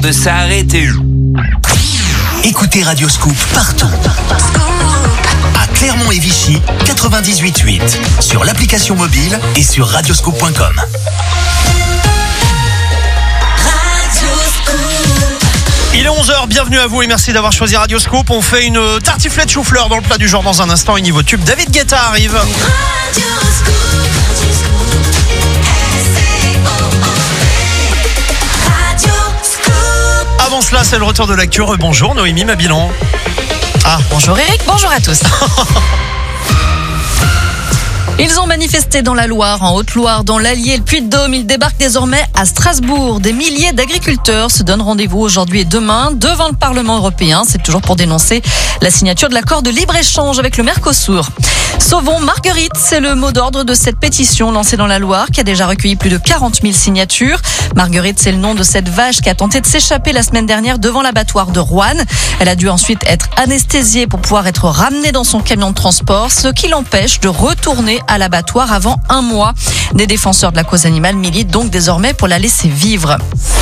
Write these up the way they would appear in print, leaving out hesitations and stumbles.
de s'arrêter. Écoutez Radio Scoop partout. À Clermont et Vichy, 98.8. Sur l'application mobile et sur radioscoop.com. Il est 11h, bienvenue à vous et merci d'avoir choisi Radio Scoop. On fait une tartiflette chou-fleur dans le plat du jour dans un instant et niveau tube. David Guetta arrive. Avant cela, c'est le retour de l'actu. Bonjour Noémie Mabilan. Bonjour Eric, bonjour à tous. Ils ont manifesté dans la Loire, en Haute-Loire, dans l'Allier, le Puy-de-Dôme. Ils débarquent désormais à Strasbourg. Des milliers d'agriculteurs se donnent rendez-vous aujourd'hui et demain devant le Parlement européen. C'est toujours pour dénoncer la signature de l'accord de libre-échange avec le Mercosur. Sauvons Marguerite, c'est le mot d'ordre de cette pétition lancée dans la Loire qui a déjà recueilli plus de 40 000 signatures. Marguerite, c'est le nom de cette vache qui a tenté de s'échapper la semaine dernière devant l'abattoir de Roanne. Elle a dû ensuite être anesthésiée pour pouvoir être ramenée dans son camion de transport, ce qui l'empêche de retourner à l'abattoir avant un mois. Des défenseurs de la cause animale militent donc désormais pour la laisser vivre.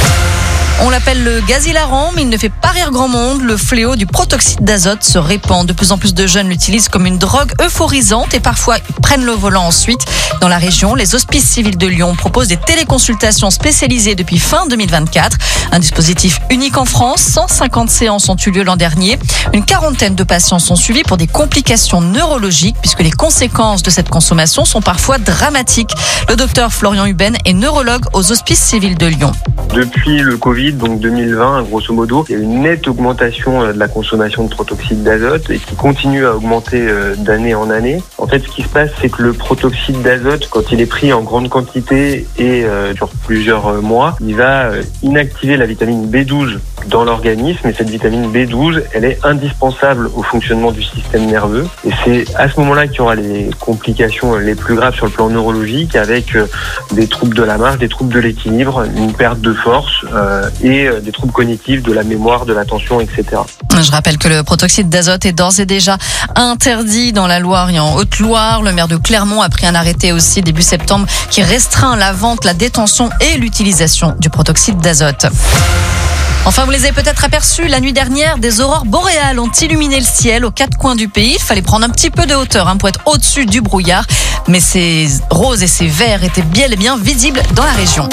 On l'appelle le gaz hilarant, mais il ne fait pas rire grand monde. Le fléau du protoxyde d'azote se répand. De plus en plus de jeunes l'utilisent comme une drogue euphorisante et parfois ils prennent le volant ensuite. Dans la région, les hospices civils de Lyon proposent des téléconsultations spécialisées depuis fin 2024. Un dispositif unique en France. 150 séances ont eu lieu l'an dernier. Une quarantaine de patients sont suivis pour des complications neurologiques puisque les conséquences de cette consommation sont parfois dramatiques. Le docteur Florian Huben est neurologue aux hospices civils de Lyon. Depuis le Covid, donc 2020, grosso modo, il y a une nette augmentation de la consommation de protoxyde d'azote et qui continue à augmenter d'année en année. En fait, ce qui se passe, c'est que le protoxyde d'azote, quand il est pris en grande quantité et sur plusieurs mois, il va inactiver la vitamine B12 dans l'organisme et cette vitamine B12, elle est indispensable au fonctionnement du système nerveux et c'est à ce moment-là qu'il y aura les complications les plus graves sur le plan neurologique avec des troubles de la marche, des troubles de l'équilibre, une perte de force et des troubles cognitifs, de la mémoire, de l'attention, etc. Je rappelle que le protoxyde d'azote est d'ores et déjà interdit dans la Loire et en Haute-Loire. Le maire de Clermont a pris un arrêté aussi début septembre qui restreint la vente, la détention et l'utilisation du protoxyde d'azote. Enfin, vous les avez peut-être aperçus, la nuit dernière, des aurores boréales ont illuminé le ciel aux quatre coins du pays. Il fallait prendre un petit peu de hauteur pour être au-dessus du brouillard. Mais ces roses et ces verts étaient bel et bien visibles dans la région.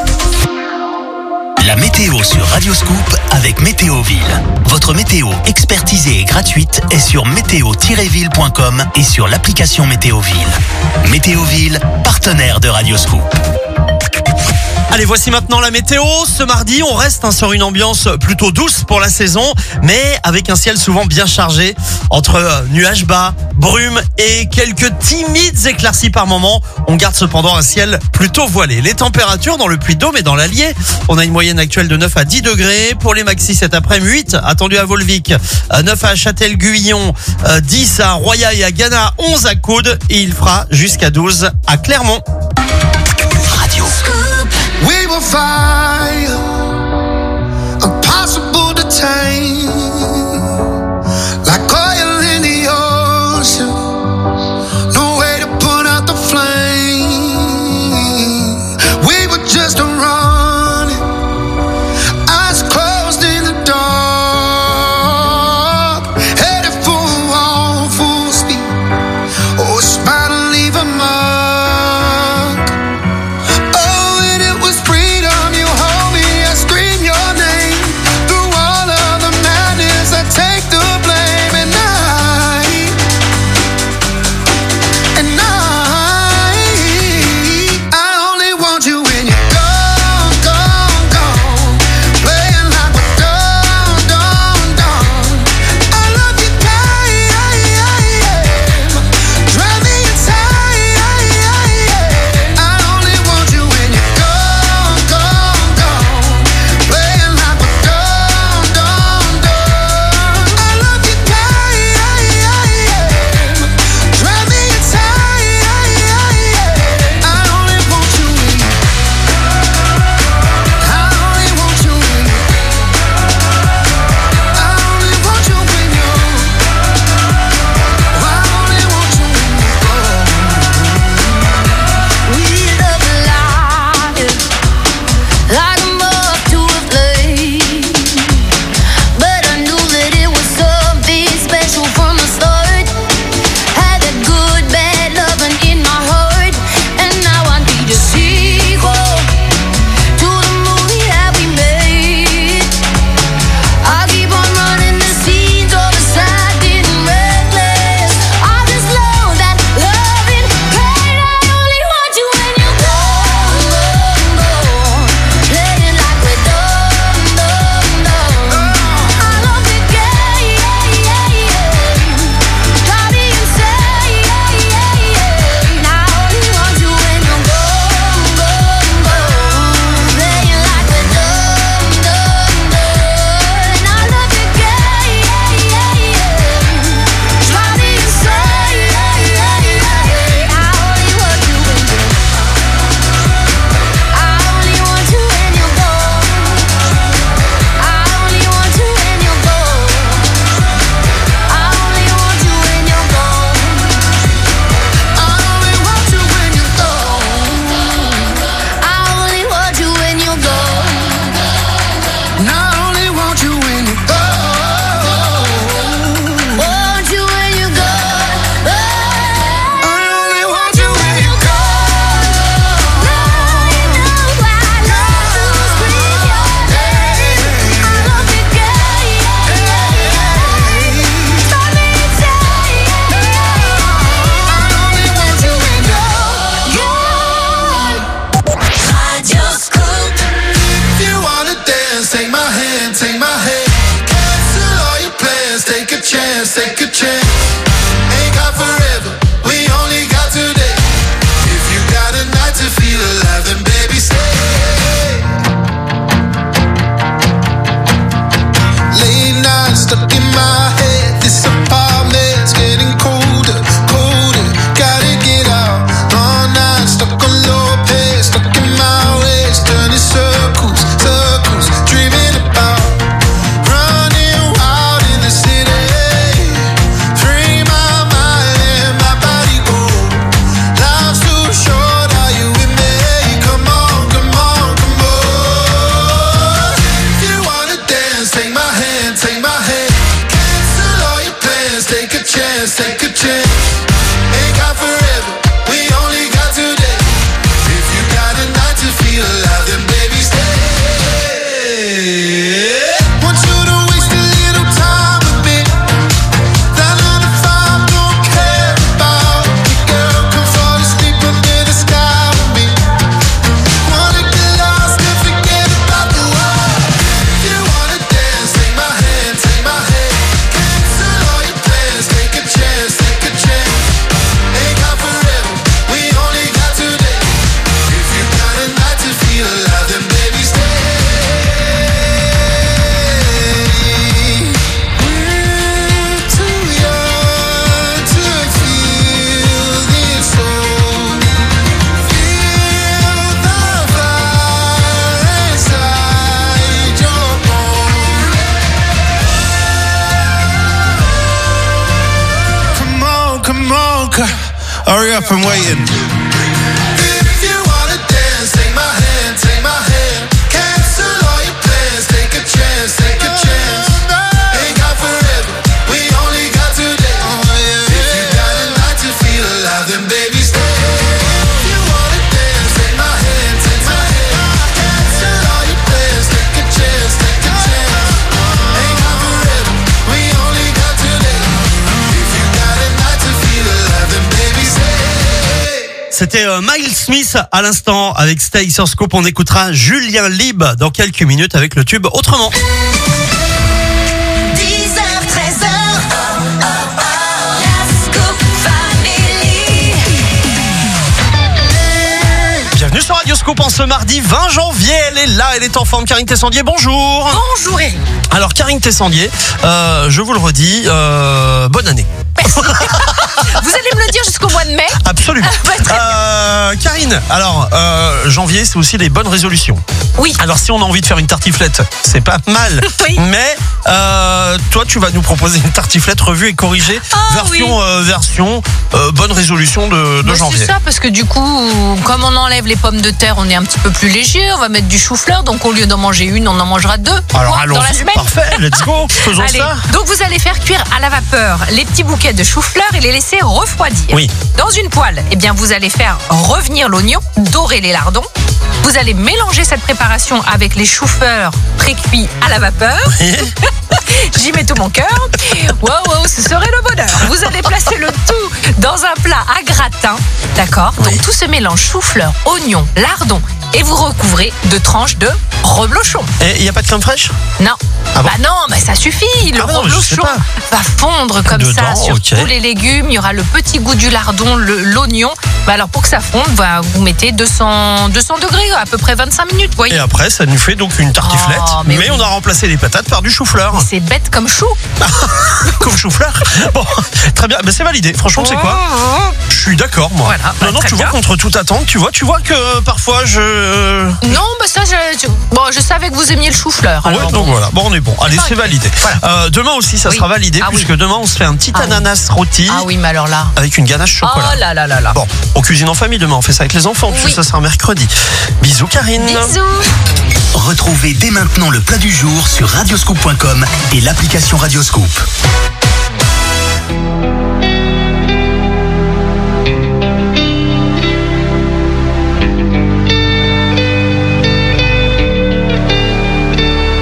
La météo sur Radio Scoop avec Météoville. Votre météo expertisée et gratuite est sur météo-ville.com et sur l'application Météoville. Météoville, partenaire de Radio Scoop. Allez, voici maintenant la météo. Ce mardi, on reste sur une ambiance plutôt douce pour la saison, mais avec un ciel souvent bien chargé entre nuages bas, brumes et quelques timides éclaircies par moment. On garde cependant un ciel plutôt voilé. Les températures dans le Puy-de-Dôme et dans l'Allier, on a une moyenne actuelle de 9 à 10 degrés. Pour les maxis cet après-midi, 8 attendu à Volvic, 9 à Châtel-Guyon, 10 à Roya et à Gannat, 11 à Coude et il fera jusqu'à 12 à Clermont. Radio We will fire, impossible to tame, like oil in the ocean, no way to put out the flame. We were just running, eyes closed in the dark, headed for a wall, full speed, oh, it's bound to leave a mark. Oh, and it was freedom you chance, take a chance. Ain't got forever, we only got today. If you got a night to feel alive, then baby stay. Late nights stuck in my head. This apartment's getting colder, colder. Gotta get out. Long nights stuck on low pace, stuck in my ways, turning circles, circles, dreaming about running wild in the city. Free my mind and my body go. Life's too short, are you with me? Come on, come on, come on. If you wanna dance, take my hand, take my hand. Cancel all your plans, take a chance, take a chance. Ain't got forever, we only got today. If you got a night to feel alive, then baby stay. Want you to waste a little time with me. That 9 to 5 don't care about me. Girl, come fall asleep under the sky with me. Wanna get lost and forget about the world. If you wanna dance, take my hand, take my hand. Cancel all your plans, take a chance, take a chance. Ain't got forever, we only got today. If you got a night to feel alive, then baby stay. We're too young to feel this soul. Feel the fire inside your bones. Come on, hurry up, I'm waiting. If you wanna dance, take my hand, take my hand. Cancel all your plans, take a chance, take a chance. Ain't got forever, we only got today. If you got a night to feel alive, then baby stay. If you wanna dance, take my hand, take my hand. Cancel all your plans, take a chance, take a chance. Ain't got forever, we only got today. If you got a night to feel alive, then baby stay. C'était Miles Smith à l'instant avec Stay sur Scoop. On écoutera Julien Lib dans quelques minutes avec le tube Autrement. 10h, 13h, la Scoop Family. Bienvenue sur Radio Scoop en ce mardi 20 janvier. Elle est là, elle est en forme. Karine Tessandier, bonjour. Bonjour Eric. Alors Karine Tessandier, je vous le redis, bonne année. Vous allez me le dire jusqu'au mois de mai. Absolument. Karine, alors janvier, c'est aussi les bonnes résolutions. Oui. Alors si on a envie de faire une tartiflette, c'est pas mal. Oui. Mais toi, tu vas nous proposer une tartiflette revue et corrigée, version bonne résolution de janvier. C'est ça, parce que du coup, comme on enlève les pommes de terre, on est un petit peu plus léger. On va mettre du chou-fleur, donc au lieu d'en manger une, on en mangera deux. Alors dans la allons-y, semaine. parfait, let's go, faisons Allez, ça. donc vous allez faire cuire à la vapeur les petits bouquets de chou-fleur et les laisser refroidir. Oui. Dans une poêle, eh bien, vous allez faire revenir l'oignon, dorer les lardons. Vous allez mélanger cette préparation avec les choux-fleurs pré-cuits à la vapeur. J'y mets tout mon cœur. Wow, ce serait le bonheur. Vous allez placer le tout dans un plat à gratin. D'accord. Oui. Donc tout se mélange chou-fleur, oignon, lardons. Et vous recouvrez de tranches de reblochon. Et il n'y a pas de crème fraîche? Non. Ah bon? Bah non, mais ça suffit. Le Ah non, mais je sais reblochon pas. va fondre comme Dedans, ça sur ok. tous les légumes. Il y aura le petit goût du lardon, l'oignon. Bah alors pour que ça fonde, bah, vous mettez 200 degrés, à peu près 25 minutes. Vous voyez. Et après, ça nous fait donc une tartiflette. Oh, mais mais oui. on a remplacé les patates par du chou-fleur. C'est bête comme chou. Comme chou-fleur. Bon, très bien. Ben, c'est validé. Franchement, c'est quoi? Je suis d'accord, moi. Voilà, bah, non, très tu vois, bien. contre toute attente, tu vois que parfois Non, bah ça, je savais que vous aimiez le chou-fleur. Ouais, alors donc bon. voilà. Bon, on est bon. Allez, c'est validé. Demain aussi, ça Oui. sera validé, Ah oui. puisque demain, on se fait un petit Ah oui. ananas rôti Ah oui, mais alors là. avec une ganache chocolat. Oh là là là là. Bon, on cuisine en famille demain, on fait ça avec les enfants, puisque Oui. ça sera mercredi. Bisous, Karine. Bisous. Retrouvez dès maintenant le plat du jour sur radioscoop.com et l'application Radioscoop.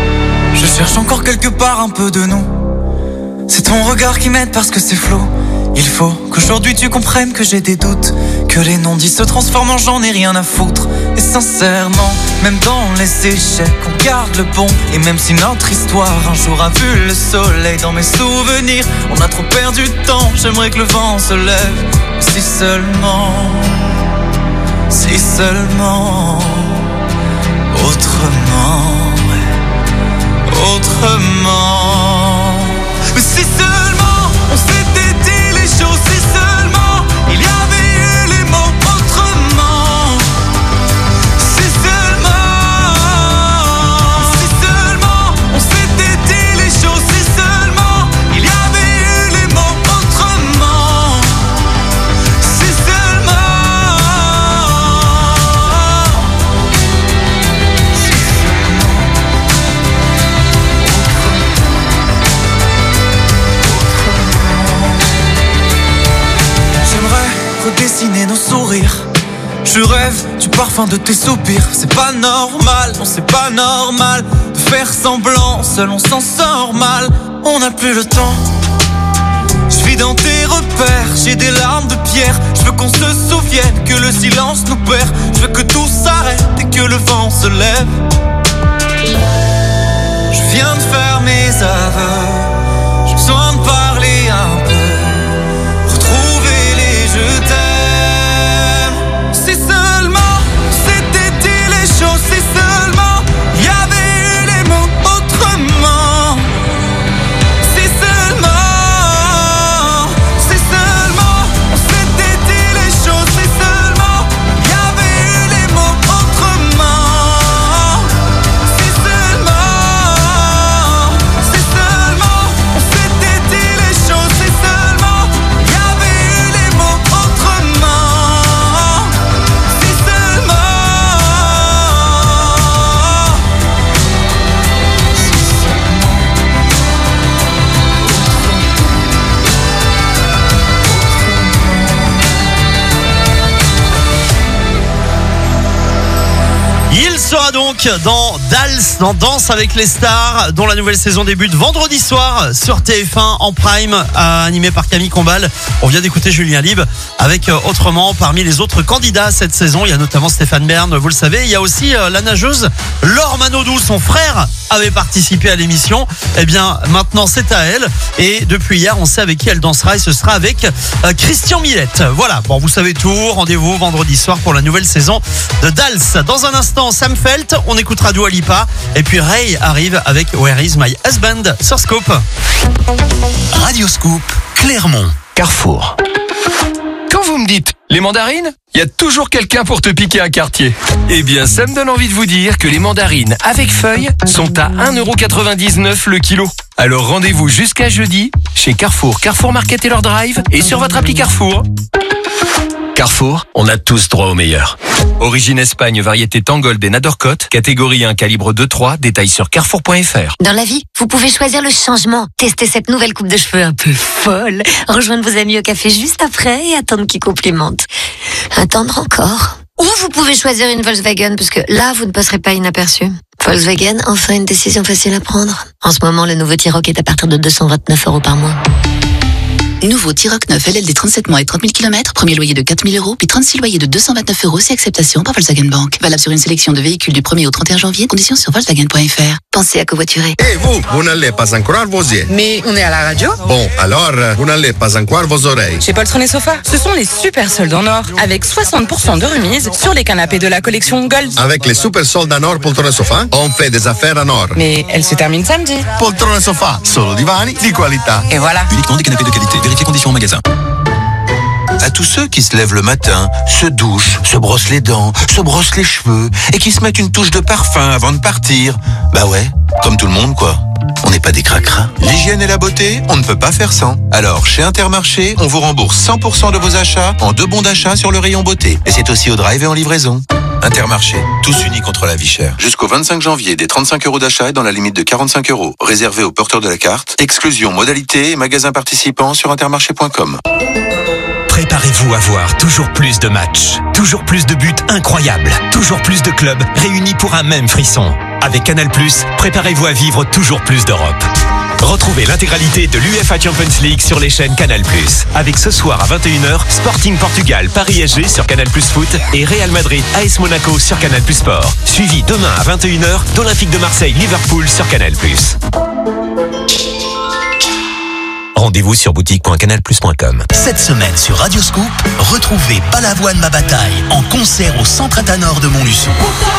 Je cherche encore quelque part un peu de nous. C'est ton regard qui m'aide parce que c'est flou. Il faut qu'aujourd'hui tu comprennes que j'ai des doutes, que les non-dits se transforment en j'en ai rien à foutre. Et sincèrement, même dans les échecs, on garde le bon. Et même si notre histoire un jour a vu le soleil, dans mes souvenirs, on a trop perdu de temps. J'aimerais que le vent se lève, si seulement, autrement, autrement. Mais si seulement on s'était dit les choses, si seulement il y avait eu les mots autrement. Si seulement on s'était dit les choses, si seulement il y avait eu les mots autrement. Si seulement. Redessiner nos sourires. Je rêve du parfum de tes soupirs. C'est pas normal, non c'est pas normal de faire semblant, seul on s'en sort mal. On n'a plus le temps. Je vis dans tes repères, j'ai des larmes de pierre. Je veux qu'on se souvienne que le silence nous perd. Je veux que tout s'arrête et que le vent se lève. Je viens de faire mes aveux, j'ai besoin de parler un peu, retrouver les je t'aime. Si seulement c'était dit les choses, si seulement il y avait eu les mots autrement. Si seulement on s'était dit les choses, si seulement il y avait eu les mots autrement. Si seulement on s'était dit les choses, si seulement il y avait eu les mots autrement. Si seulement. Il sera donc dans Dals, dans Danse avec les stars, dont la nouvelle saison débute vendredi soir sur TF1 en prime, animé par Camille Combal. On vient d'écouter Julien Lib avec Autrement. Parmi les autres candidats cette saison, il y a notamment Stéphane Bern, vous le savez. Il y a aussi la nageuse Laure Manodou. Son frère avait participé à l'émission. Eh bien, maintenant c'est à elle. Et depuis hier, on sait avec qui elle dansera. Et ce sera avec Christian Millette. Voilà, bon, vous savez tout. Rendez-vous vendredi soir pour la nouvelle saison de Dals. Dans un instant, Sam Felt, on écoutera Dua Lipa. Et puis Ray arrive avec Where is my husband sur Scoop. Radio Scoop, Clermont. Carrefour. Quand vous me dites les mandarines, il y a toujours quelqu'un pour te piquer un quartier. Eh bien, ça me donne envie de vous dire que les mandarines avec feuilles sont à 1,99€ le kilo. Alors rendez-vous jusqu'à jeudi chez Carrefour, Carrefour Market et leur drive et sur votre appli Carrefour. Carrefour, on a tous droit au meilleur. Origine Espagne, variété Tangold et Nadorcote, catégorie 1, calibre 2-3, détails sur carrefour.fr. Dans la vie, vous pouvez choisir le changement. Tester cette nouvelle coupe de cheveux un peu folle. Rejoindre vos amis au café juste après et attendre qu'ils complimentent. Attendre encore. Ou vous pouvez choisir une Volkswagen parce que là, vous ne passerez pas inaperçu. Volkswagen, enfin une décision facile à prendre. En ce moment, le nouveau T-Roc est à partir de 229€ par mois. Nouveau T-Roc 9 LLD 37 mois et 30 000 km, premier loyer de 4 000€, puis 36 loyers de 229€ si acceptation par Volkswagen Bank. Valable sur une sélection de véhicules du 1er au 31 janvier, conditions sur Volkswagen.fr. Pensez à covoiturer. Et vous n'allez pas encore vos yeux. Mais on est à la radio. Bon, alors, vous n'allez pas encore vos oreilles. Chez Poltron et Sofa, ce sont les super soldes en or, avec 60% de remise sur les canapés de la collection Gold. Avec les super soldes en or Poltron et Sofa, on fait des affaires en or. Mais elle se termine samedi. Poltron et Sofa, solo divani di qualità. Et voilà. Uniquement des canapés de qualité. Vérifiez conditions en magasin. À tous ceux qui se lèvent le matin, se douchent, se brossent les dents, se brossent les cheveux et qui se mettent une touche de parfum avant de partir. Bah ouais, comme tout le monde quoi. On n'est pas des cracras. L'hygiène et la beauté, on ne peut pas faire sans. Alors, chez Intermarché, on vous rembourse 100% de vos achats en 2 bons d'achat sur le rayon beauté. Et c'est aussi au drive et en livraison. Intermarché, tous unis contre la vie chère. Jusqu'au 25 janvier, des 35€ d'achat et dans la limite de 45€. Réservé aux porteurs de la carte. Exclusion, modalité et magasins participants sur intermarché.com. Préparez-vous à voir toujours plus de matchs, toujours plus de buts incroyables, toujours plus de clubs réunis pour un même frisson. Avec Canal+, préparez-vous à vivre toujours plus d'Europe. Retrouvez l'intégralité de l'UEFA Champions League sur les chaînes Canal+. Avec ce soir à 21h, Sporting Portugal, Paris SG sur Canal+ Foot et Real Madrid AS Monaco sur Canal+ Sport. Suivi demain à 21h d'Olympique de Marseille Liverpool sur Canal+. Rendez-vous sur boutique.canalplus.com. Cette semaine sur Radio Scoop, retrouvez Balavoine ma bataille en concert au Centre Athanor de Montluçon.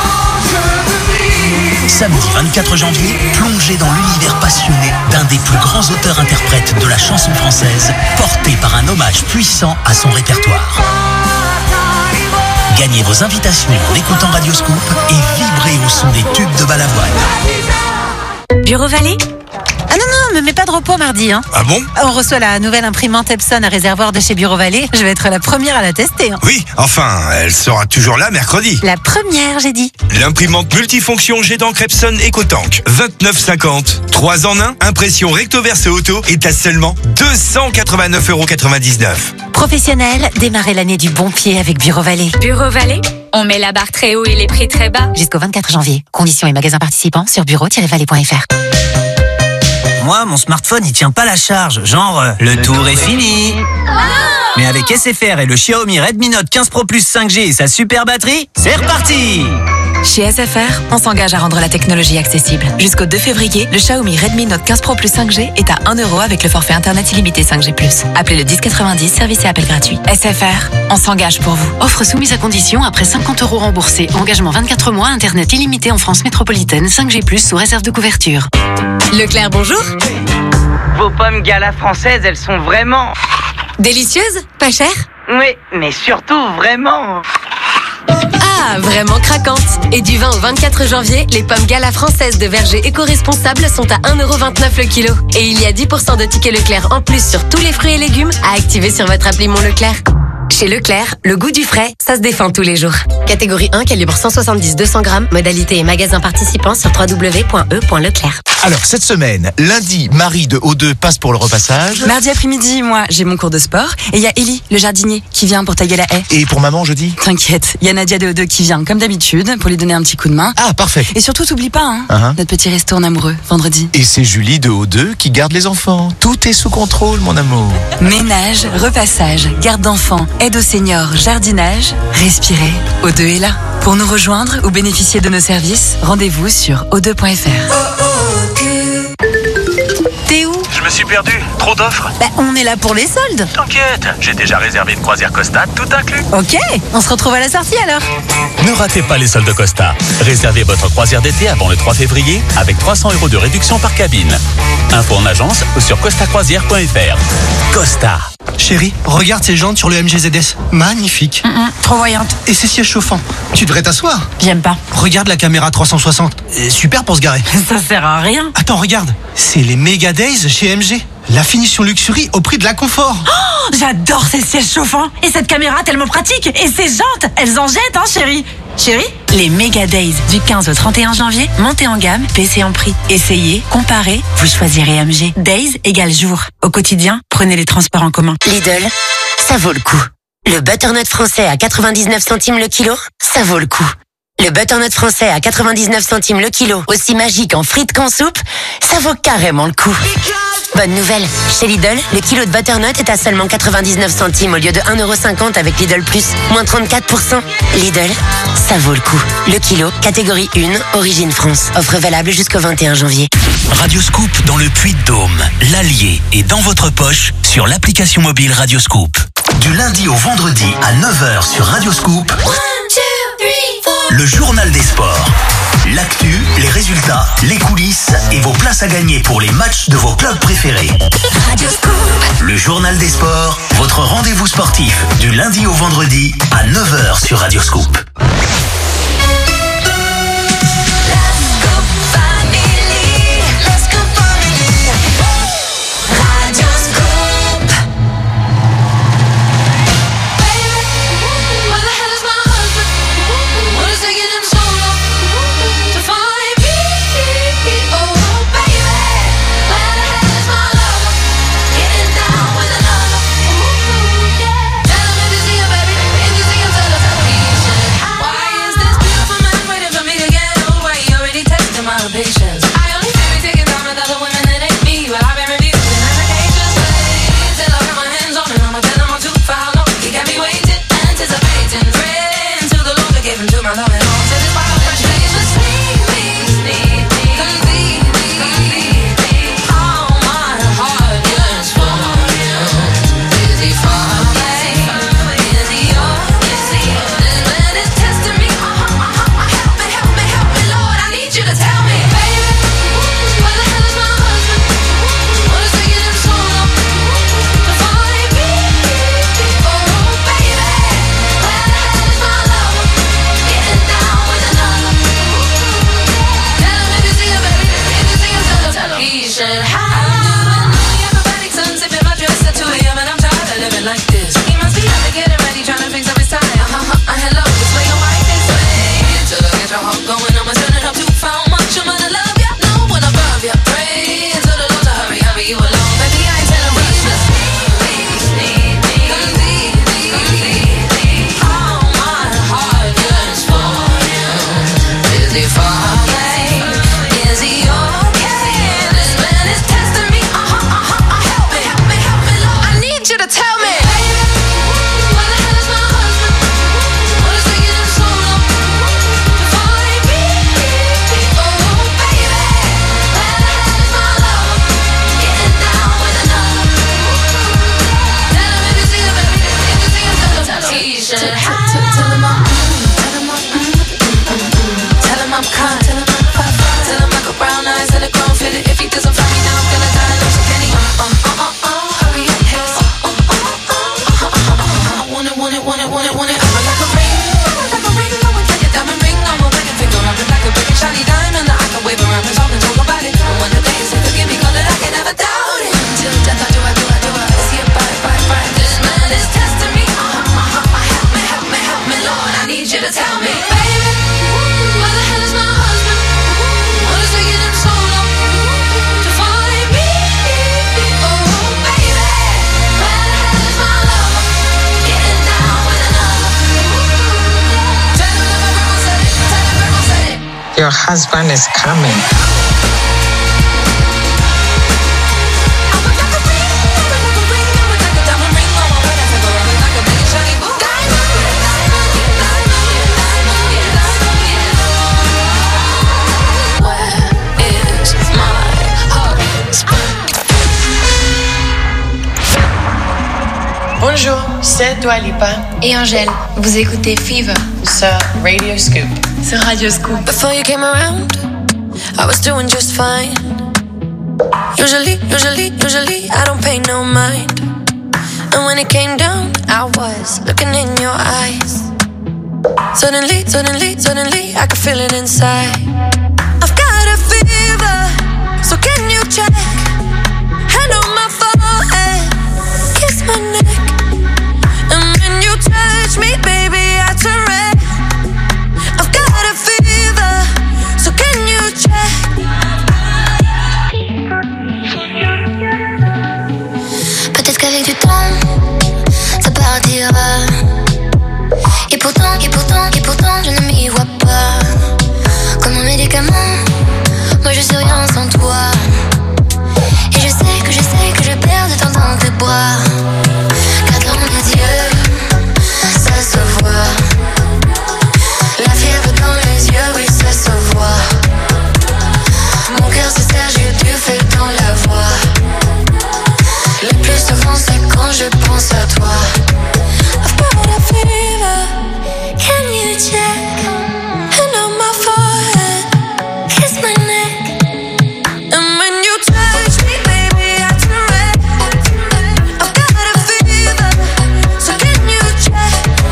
Samedi 24 janvier, plongez dans l'univers passionné d'un des plus grands auteurs-interprètes de la chanson française, porté par un hommage puissant à son répertoire. Gagnez vos invitations en écoutant Radio Scoop et vibrez au son des tubes de Balavoine. Bureau Vallée ? Ah non, me mets pas de repos mardi. Hein. Ah bon? On reçoit la nouvelle imprimante Epson à réservoir de chez Bureau Vallée. Je vais être la première à la tester. Hein. Oui, enfin, elle sera toujours là mercredi. La première, j'ai dit. L'imprimante multifonction jet d'encre Epson EcoTank. 29,50. 3 en 1, impression recto verse auto est à seulement 289,99 €. Professionnel, démarrez l'année du bon pied avec Bureau Vallée. Bureau Vallée, on met la barre très haut et les prix très bas. Jusqu'au 24 janvier. Conditions et magasins participants sur bureau-vallée.fr. Moi, mon smartphone, il tient pas la charge. Genre, le tour est fini. Mais avec SFR et le Xiaomi Redmi Note 15 Pro Plus 5G et sa super batterie, c'est reparti! Chez SFR, on s'engage à rendre la technologie accessible. Jusqu'au 2 février, le Xiaomi Redmi Note 15 Pro Plus 5G est à 1 € avec le forfait internet illimité 5G+. Appelez le 1090, service et appel gratuit. SFR, on s'engage pour vous. Offre soumise à condition après 50 € remboursés. Engagement 24 mois, internet illimité en France métropolitaine, 5G+, sous réserve de couverture. Leclerc, bonjour. Vos pommes Gala françaises, elles sont vraiment... Délicieuses? Pas chères? Oui, mais surtout vraiment... Ah, vraiment craquantes. Et du 20 au 24 janvier, les pommes Gala françaises de verger éco-responsables sont à 1,29 € le kilo. Et il y a 10% de tickets Leclerc en plus sur tous les fruits et légumes à activer sur votre appli Mon Leclerc. Chez Leclerc, le goût du frais, ça se défend tous les jours. Catégorie 1, calibre 170-200 grammes. Modalité et magasin participants sur www.e.leclerc. Alors, cette semaine, lundi, Marie de O2 passe pour le repassage. Mardi après-midi, moi, j'ai mon cours de sport. Et il y a Ellie, le jardinier, qui vient pour tailler la haie. Et pour maman, jeudi? T'inquiète, il y a Nadia de O2 qui vient, comme d'habitude, pour lui donner un petit coup de main. Ah, parfait. Et surtout, t'oublies pas, notre petit resto en amoureux, vendredi. Et c'est Julie de O2 qui garde les enfants. Tout est sous contrôle, mon amour. Ménage, repassage, garde d'enfants, aide aux seniors, jardinage, respirez. O2 est là. Pour nous rejoindre ou bénéficier de nos services, rendez-vous sur o2.fr. T'es où? Je me suis perdu. Trop d'offres? On est là pour les soldes. T'inquiète, j'ai déjà réservé une croisière Costa, tout inclus. Ok, on se retrouve à la sortie alors. Ne ratez pas les soldes Costa. Réservez votre croisière d'été avant le 3 février avec 300 € de réduction par cabine. Info en agence ou sur costacroisière.fr. Costa. Chérie, regarde ces jantes sur le MG ZS. Magnifique. Trop voyante. Et ces sièges chauffants. Tu devrais t'asseoir. J'aime pas. Regarde la caméra 360. Super pour se garer. Ça sert à rien. Attends, regarde. C'est les Mega Days chez MG. La finition luxury au prix de la confort. Oh, j'adore ces sièges chauffants. Et cette caméra tellement pratique. Et ces jantes, elles en jettent, chérie. Chérie, les Mega Days du 15 au 31 janvier, montez en gamme, baissez en prix. Essayez, comparez, vous choisirez MG. Days égale jour. Au quotidien, prenez les transports en commun. Lidl, ça vaut le coup. Le butternut français à 99 centimes le kilo, ça vaut le coup. Le butternut français à 99 centimes le kilo, aussi magique en frites qu'en soupe, ça vaut carrément le coup. Bonne nouvelle, chez Lidl, le kilo de butternut est à seulement 99 centimes au lieu de 1,50 € avec Lidl Plus, moins 34%. Lidl, ça vaut le coup. Le kilo, catégorie 1, origine France. Offre valable jusqu'au 21 janvier. Radio Scoop dans le Puy-de-Dôme, l'Allier et dans votre poche sur l'application mobile Radio Scoop. Du lundi au vendredi à 9h sur Radio Scoop. 1, 2, 3, 4. Le journal des sports. L'actu, les résultats, les coulisses et vos places à gagner pour les matchs de vos clubs préférés. Radio Scoop. Le journal des sports, votre rendez-vous sportif du lundi au vendredi à 9h sur Radio Scoop. should have. Acrobatic sun sipping my dress at 2 a.m. and I'm tired of living like this. He must be out to get it ready, trying to fix up his tie. Hello, this way your wife is way. Till I get your heart going, I'ma turn it up to how much I'm gonna love ya. No one above ya. Pray to the Lord to hurry, hurry you along. Baby, I ain't telling rush. Just need me. All my heart yearns for him. Is he far away? Is he okay? This man is testing me. Help me, help me, help me, Lord. I need you to tell me. Where the hell is my husband? What is taking him so long to find me? Oh, baby, where the hell is my lover? Getting down with another. Tell him if you see him, baby. If you see him, tell him he should have. Tell him I'm kind. Tell him I'm fine. Tell him I got brown eyes and a grown fitted. If he doesn't find me now, I'm gonna die. No, so can he? Hurry up, yes. Want it. I'm like a ring. I would take a diamond ring. I'm a wedding finger. I'm like a big shiny diamond that I can wave around and talk about it. And one of the days they forgive me, call it, I can never doubt it. Till death I do. I see it bright. This man is testing me. Help me, Lord. I need you to tell me, baby, where the hell is my husband? What is taking him so long to find me? Oh, baby, where the hell is my lover? Getting down with another. Tell him that my grandma said it. Tell him grandma said it. Your husband is coming. Bonjour, c'est Dua Lipa et Angèle. Vous écoutez Fever sur Radio Scoop. Sur Radio Scoop. Before you came around, I was doing just fine. Usually, I don't pay no mind. And when it came down, I was looking in your eyes. Suddenly, I could feel it inside. I've got a fever, so can you check? Hand on my forehead, kiss my neck. And when you touch me, baby, I turn red. I've got a fever, so can you check? Peut-être qu'avec du temps, ça partira. Et pourtant, je ne m'y vois pas. Comme un médicament, moi je suis rien sans toi. Et je sais que je perds de temps dans tes bras. Car dans mes yeux, ça se voit. La fièvre dans les yeux, oui ça se voit. Mon cœur se serre, j'ai du feu dans la voix. Le plus souvent c'est quand je pense à toi. I've got a fever, can you check? Hand on my forehead, kiss my neck. And when you touch me, baby, I turn red. I've got a fever, so can you check?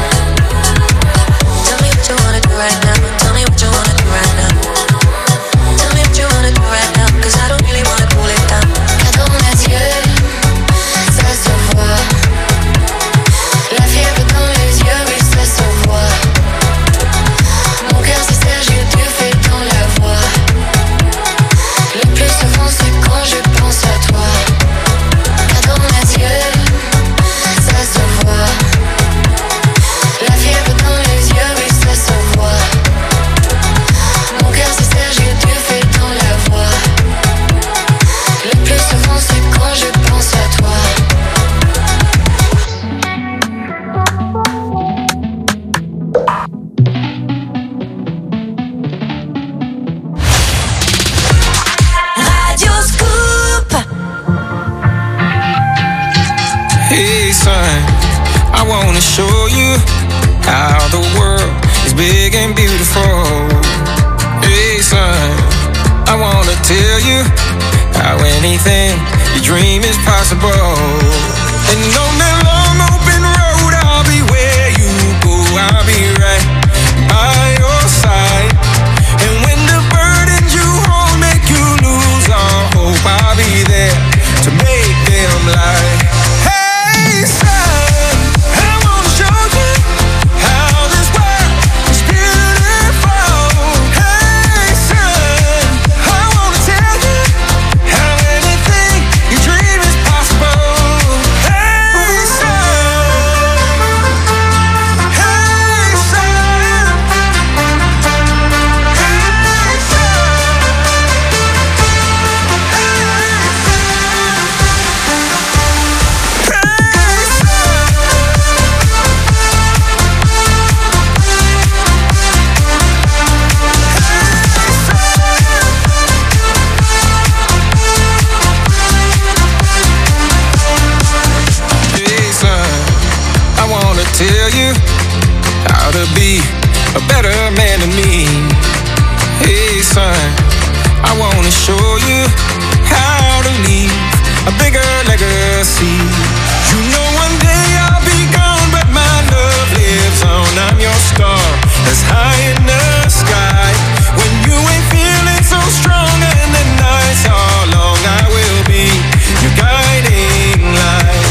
Tell me what you wanna do right now. Tell me what you wanna do right now. Tell me what you wanna do right now, 'cause I don't really wanna cool it down. Car dans mes yeux, ça se voit. La fièvre dans les yeux, oui ça se voit. Mon cœur se serre, j'ai du feu dans la voix. Le plus souvent c'est quand je pense à toi. Car dans mes yeux, ça se voit. La fièvre dans les yeux, oui ça se voit. Mon cœur se serre, j'ai du feu dans la voix. Le plus souvent c'est quand je pense à toi. Radio Scoop. Hey son, I wanna show you how the world is big and beautiful. Hey son, I wanna tell you how anything you dream is possible. And on that long open road, I'll be where you go. I'll be right by your side. And when the burdens you hold make you lose all hope, I'll be tell you how to be a better man than me. Hey son, I wanna show you how to leave a bigger legacy. You know one day I'll be gone, but my love lives on. I'm your star that's high in the sky. When you ain't feeling so strong and the nights are long, I will be your guiding light.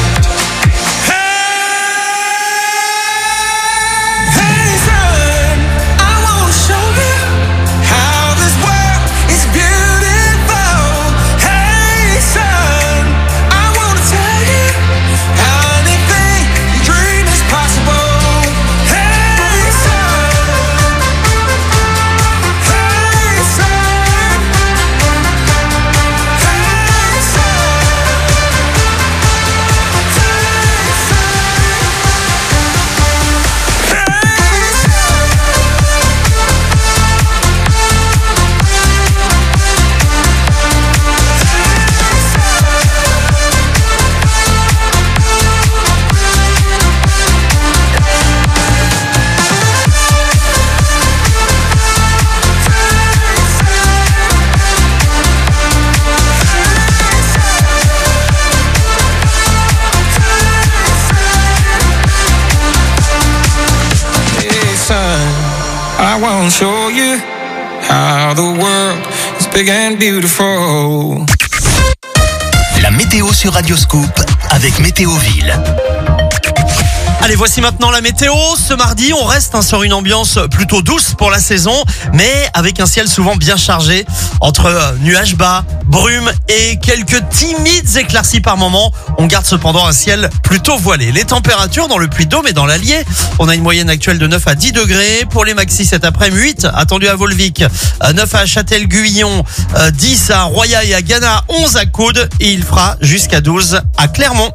I won't show you how the world is big and beautiful. La météo sur Radioscoop avec Météoville. Allez, voici maintenant la météo. Ce mardi, on reste sur une ambiance plutôt douce pour la saison, mais avec un ciel souvent bien chargé entre nuages bas, brumes et quelques timides éclaircies par moment. On garde cependant un ciel plutôt voilé. Les températures dans le Puy-de-Dôme et dans l'Allier, on a une moyenne actuelle de 9 à 10 degrés. Pour les maxis cet après-midi, 8 attendu à Volvic, 9 à Châtel-Guyon, 10 à Roya et à Gannat, 11 à Coude et il fera jusqu'à 12 à Clermont.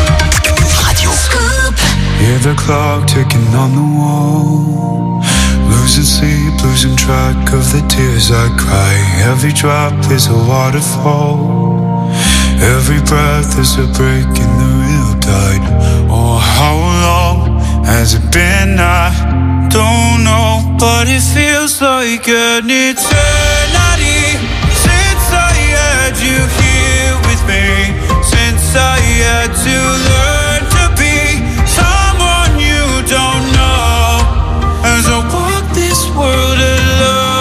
Hear the clock ticking on the wall. Losing sleep, losing track of the tears I cry. Every drop is a waterfall. Every breath is a break in the real tide. Oh, how long has it been? I don't know, but it feels like an eternity since I had you here with me. Since I had to learn to be someone you don't know, as I walk this world alone.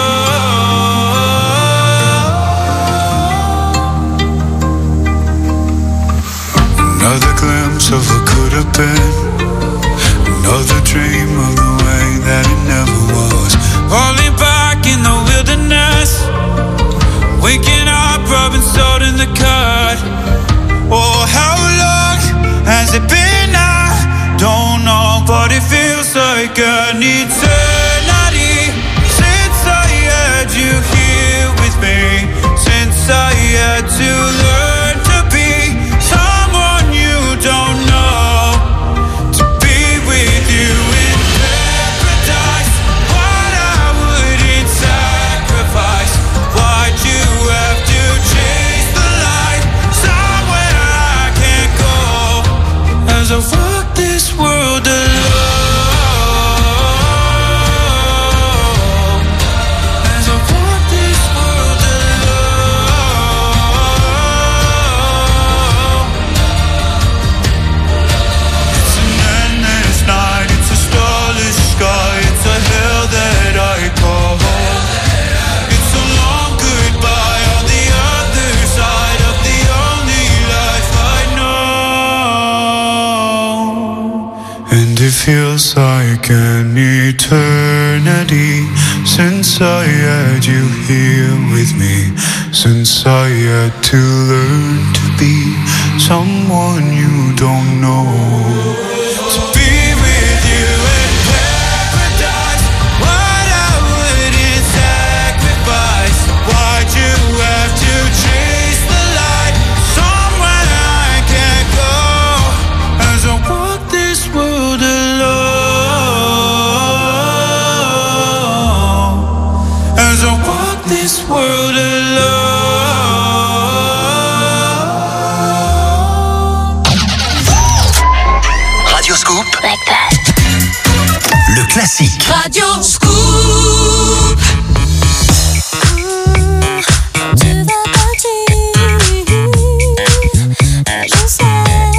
Another glimpse of what could have been, another dream of the way that it never was. Falling back in the wilderness, waking up, rubbing salt in the cut. Oh, how long has it been? I don't know, but it feels like an eternity since I had you here with me. Since I had to learn to be someone you don't know, to be with you in paradise. What I wouldn't sacrifice. Why'd you have to chase the light somewhere I can't go? As I walk this world alone. As I walk this world alone. It's an endless night, it's a starless sky, it's a hell that I call home. It's a long goodbye on the other side of the only life I know. And it feels like an eternity since I had you here with me. Since I had to learn to be someone you don't know. To be with you in paradise. What I wouldn't sacrifice. Why'd you have to chase the light somewhere I can't go? As I walk this world alone. As I walk this world alone. classique. Radio Scoop. Tu vas partir, je sais.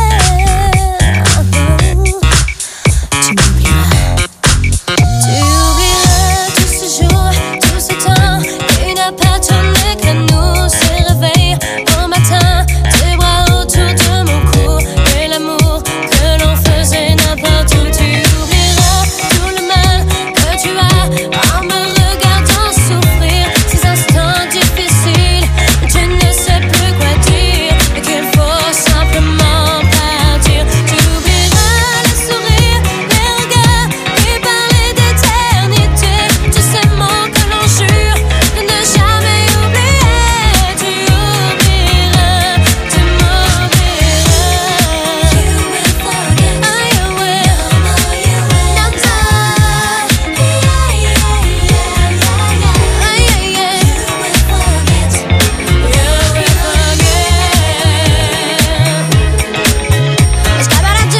Tu m'oublieras. Tu oublieras tout ce jour, tout ce temps qui n'a pas tourné que nous se réveille au matin. Tes bras autour de mon cou et l'amour que l'on faisait n'importe où. Tu oublieras tout le mal que tu as en me regardant souffrir. Ces instants difficiles où tu ne sais plus quoi dire et qu'il faut simplement partir. Tu oublieras les sourires, les regards qui parlaient d'éternité. Tous ces mots que l'on jure de ne jamais oublier. Tu oublieras, tu m'oublieras. You will forget. I will. Not time. You will forget. You will forget.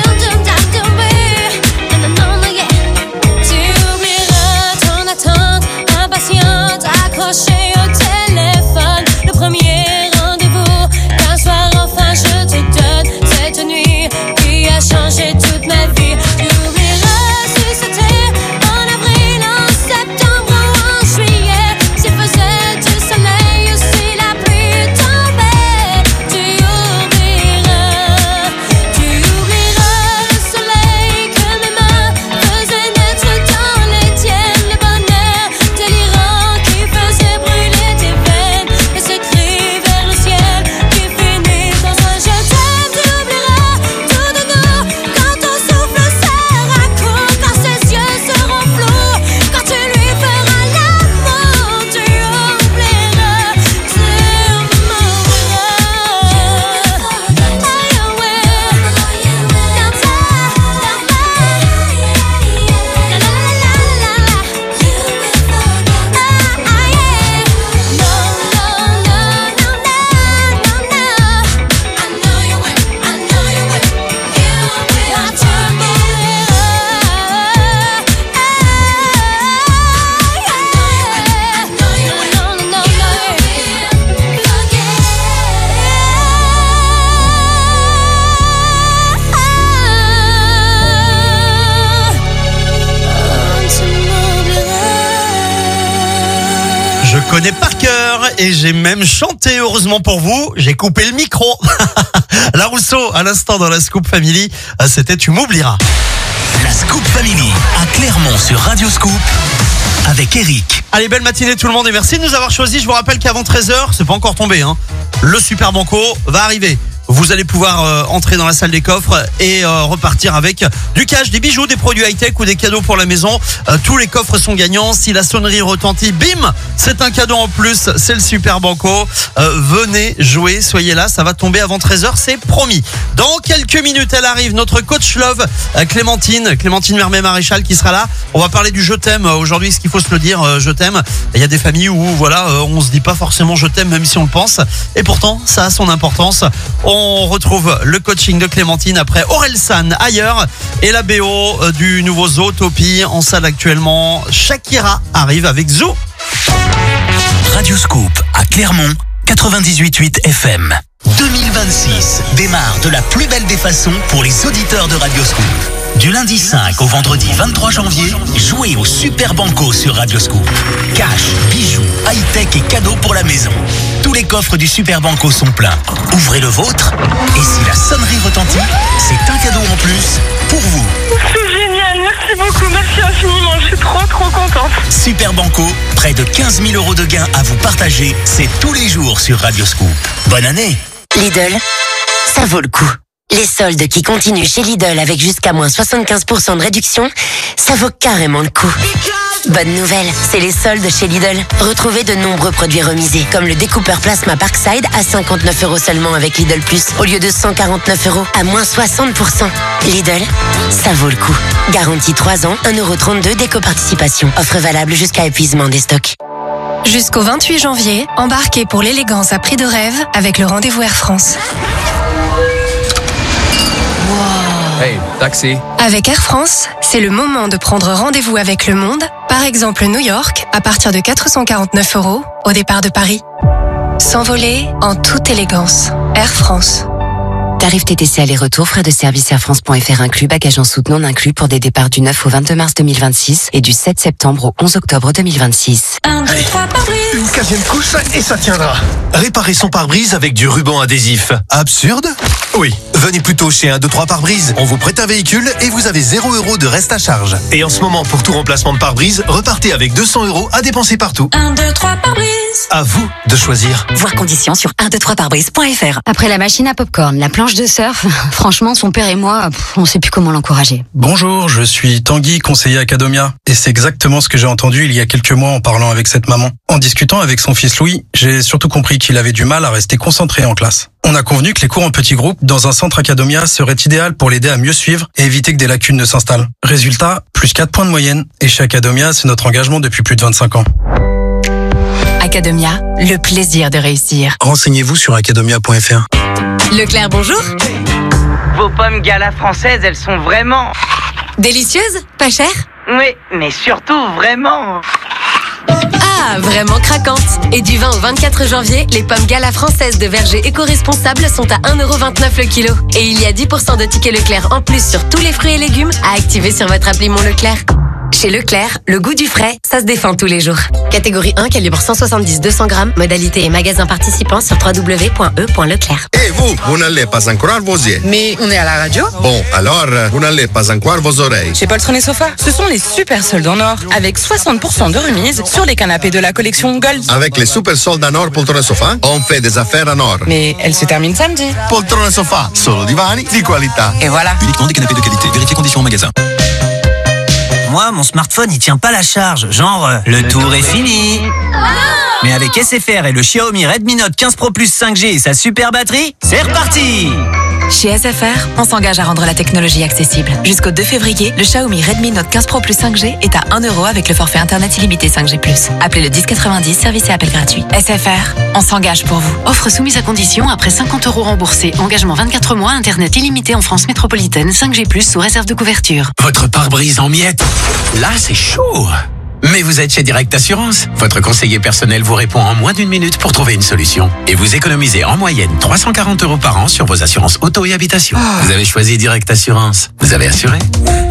Tu oublieras ton attente impatiente, accrochée au téléphone. Le premier rendez-vous, qu'un soir enfin je te donne cette nuit qui a changé toute ma vie. Tu oublieras si c'était en avril, en septembre ou en juillet, s'il faisait du soleil ou si la pluie tombait. Tu oublieras le soleil que mes mains faisaient naître dans les tiennes, le bonheur délirant qui faisait brûler tes veines et s'écrit vers le ciel qui finit dans un je t'aime. Tu oublieras tout de nous quand ton souffle sera court, quand ses yeux seront flous, quand tu lui feras l'amour. Tu oublieras, tu m'oublieras. Je connais par cœur et j'ai même chanté, heureusement pour vous, j'ai coupé le micro. La Rousseau, à l'instant dans la Scoop Family, c'était Tu m'oublieras. La Scoop Family à Clermont sur Radio Scoop avec Eric. Allez, belle matinée tout le monde et merci de nous avoir choisis. Je vous rappelle qu'avant 13h, c'est pas encore tombé, hein. Le Super Banco va arriver. Vous allez pouvoir entrer dans la salle des coffres et repartir avec du cash, des bijoux, des produits high-tech ou des cadeaux pour la maison. Tous les coffres sont gagnants. Si la sonnerie retentit, bim, c'est un cadeau en plus. C'est le Super Banco. Venez jouer, soyez là. Ça va tomber avant 13h, c'est promis. Dans quelques minutes, elle arrive, notre coach love, Clémentine Mermet-Maréchal qui sera là. On va parler du je t'aime aujourd'hui, ce qu'il faut se le dire, je t'aime. Il y a des familles où voilà, on se dit pas forcément je t'aime même si on le pense. Et pourtant, ça a son importance. On retrouve le coaching de Clémentine après Orelsan ailleurs et la BO du nouveau Zootopie en salle actuellement. Shakira arrive avec Zoo. Radio Scoop à Clermont, 98.8 FM. 2026 démarre de la plus belle des façons pour les auditeurs de Radio Scoop. Du lundi 5 au vendredi 23 janvier, jouez au Super Banco sur Radio Scoop. Cash, bijoux, high-tech et cadeaux pour la maison. Tous les coffres du Super Banco sont pleins. Ouvrez le vôtre et si la sonnerie retentit, c'est un cadeau en plus pour vous. C'est génial, merci beaucoup, merci infiniment, je suis trop contente. Super Banco, près de 15 000 € de gains à vous partager, c'est tous les jours sur Radio Scoop. Bonne année. Lidl, ça vaut le coup. Les soldes qui continuent chez Lidl avec jusqu'à moins 75% de réduction, ça vaut carrément le coup. Bonne nouvelle, c'est les soldes chez Lidl. Retrouvez de nombreux produits remisés, comme le découpeur plasma Parkside à 59 € seulement avec Lidl Plus, au lieu de 149 € à moins 60%. Lidl, ça vaut le coup. Garantie 3 ans, 1,32 € d'éco-participation. Offre valable jusqu'à épuisement des stocks. Jusqu'au 28 janvier, embarquez pour l'élégance à prix de rêve avec le rendez-vous Air France. Hey, taxi. Avec Air France, c'est le moment de prendre rendez-vous avec le monde. Par exemple, New York, à partir de 449 € au départ de Paris. S'envoler en toute élégance. Air France. Tarif TTC aller-retour, frais de service airfrance.fr inclus, bagages en soute non inclus pour des départs du 9 au 22 mars 2026 et du 7 septembre au 11 octobre 2026. Allez, une 15e couche et ça tiendra. Réparez son pare-brise avec du ruban adhésif. Absurde? Oui. Venez plutôt chez 1, 2, 3 pare-brise. On vous prête un véhicule et vous avez 0 € de reste à charge. Et en ce moment, pour tout remplacement de pare-brise, repartez avec 200 € à dépenser partout. 1, 2, 3 pare-brise. À vous de choisir. Voir conditions sur 123parbrise.fr. Après la machine à popcorn, la planche de surf, franchement, son père et moi, on sait plus comment l'encourager. Bonjour, je suis Tanguy, conseiller Academia. Et c'est exactement ce que j'ai entendu il y a quelques mois en parlant avec cette maman. En discutant avec son fils Louis, j'ai surtout compris qu'il avait du mal à rester concentré en classe. On a convenu que les cours en petits groupes dans un centre Academia seraient idéal pour l'aider à mieux suivre et éviter que des lacunes ne s'installent. Résultat, plus 4 points de moyenne. Et chez Academia, c'est notre engagement depuis plus de 25 ans. Academia, le plaisir de réussir. Renseignez-vous sur academia.fr. Leclerc, bonjour. Vos pommes Gala françaises, elles sont vraiment... Délicieuses? Pas chères? Oui, mais surtout vraiment... Ah, vraiment craquantes. Et du 20 au 24 janvier, les pommes Gala françaises de verger éco-responsables sont à 1,29 € le kilo. Et il y a 10% de tickets Leclerc en plus sur tous les fruits et légumes à activer sur votre appli Mon Leclerc. Chez Leclerc, le goût du frais, ça se défend tous les jours. Catégorie 1, calibre 170-200 grammes. Modalité et magasin participants sur www.e.leclerc. Et vous n'allez pas encore vos yeux. Mais on est à la radio. Bon, alors, vous n'allez pas encore vos oreilles. Chez Poltron et Sofa, ce sont les super soldes en or, avec 60% de remise sur les canapés de la collection Gold. Avec les super soldes en or Poltron et Sofa, on fait des affaires en or. Mais elle se termine samedi. Poltron et Sofa, solo divani di qualità. Et voilà. Uniquement des canapés de qualité. Vérifiez conditions en magasin. Moi, mon smartphone, il tient pas la charge. Genre, le tour est fini. Mais avec SFR et le Xiaomi Redmi Note 15 Pro Plus 5G et sa super batterie, c'est reparti! Chez SFR, on s'engage à rendre la technologie accessible. Jusqu'au 2 février, le Xiaomi Redmi Note 15 Pro Plus 5G est à 1 € avec le forfait internet illimité 5G+. Appelez le 1090, service et appel gratuit. SFR, on s'engage pour vous. Offre soumise à condition après 50 € remboursés. Engagement 24 mois, internet illimité en France métropolitaine, 5G+, sous réserve de couverture. Votre pare-brise en miettes. Là, c'est chaud. Mais vous êtes chez Direct Assurance. Votre conseiller personnel vous répond en moins d'1 minute pour trouver une solution. Et vous économisez en moyenne 340 € par an sur vos assurances auto et habitation. Vous avez choisi Direct Assurance. Vous avez assuré.